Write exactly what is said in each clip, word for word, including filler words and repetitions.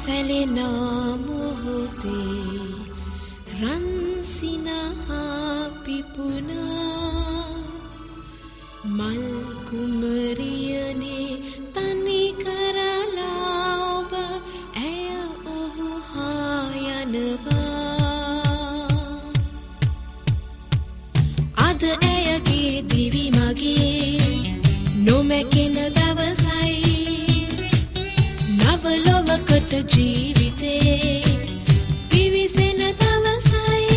සැලෙනා මොහොතේ රන්සිනා පිපුණා මල් කුමරියනේ තනි කරලා ඔබ ඇය ඔහු හා යනවා අද ඇයගේ දිවි මගේ නොමැකෙන දවසයි නව ලොවකට ජීවිතේ පිවිසෙන දවසයි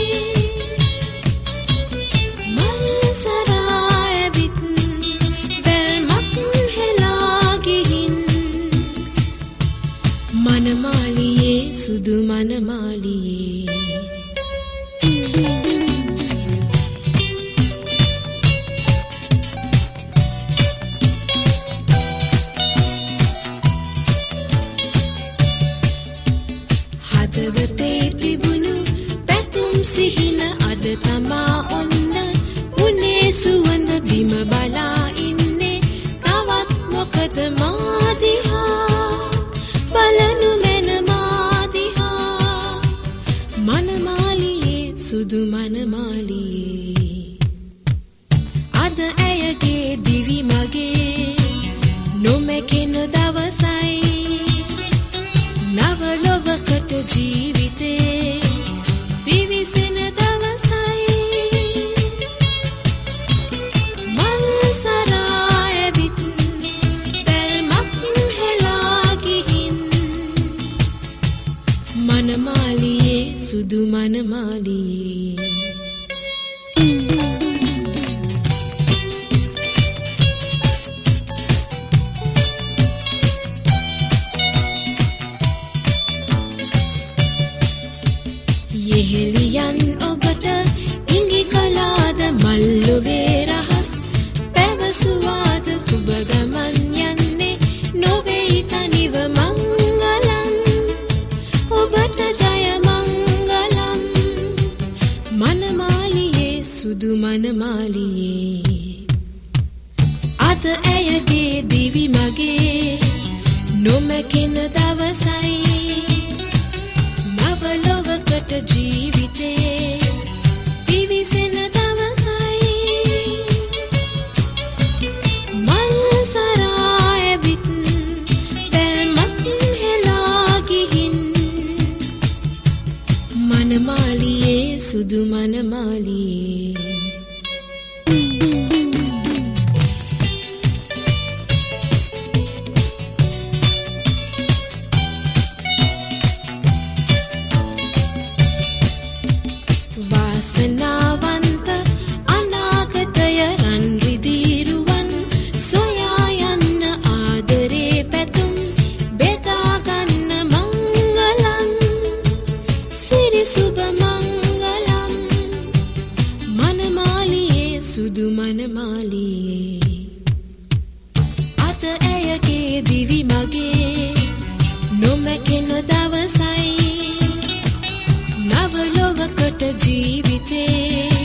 මල් සරාය විත් බැල්මක් හෙලා ගිහින් මනමාලියේ සුදු මනමාලියේ හදවතේ තිබුණු පැතුම් සිහින අද තමා ඔන්න උනේ සුවඳ බිම බලා ඉන්නේ තවත් මොකද මා දිහා බලනු මැන මා දිහා මනමාලියේ සුදු මනමාලියේ අද ඇයගේ දිවි මගේ නොමැකෙන දවසයි නව ලොවකට ජීවිතේ පිවිසෙන දවසයි මල් සරාය විත් බැල්මක් හෙලා ගිහින් මනමාලියේ සුදු මනමාලියේ යෙහෙලියන් ඔබට ඉඟි කලාද මල්ලුවේ රහස් පැවසුවාද සුබ ගමන් යන්නේ නොවේයි තනිව මංගලම් ඔබට ජය මංගලම් මනමාලියේ සුදු මනමාලියේ අද ඇයගේ දිවි මගේ නොමැකෙන දවසයි ලොවකට ජීවිතේ පිවිසෙන දවසයි මල් සරාය විත් බැල්මක් හෙලා ගිහින් මනමාලියේ සුදු මනමාලියේ වාසනාවන්ත අනාගතය රන් රිදීරුවන් සොයා යන්න ආදරේ පැතුම් බෙදා ගන්න මංගලම් සිරි සුබ මංගලම් මනමාලියේ සුදු මනමාලියේ අද ඇයගේ දිවි මගේ නොමැකෙන දවසයි නව ලොවකට ජීවිතේ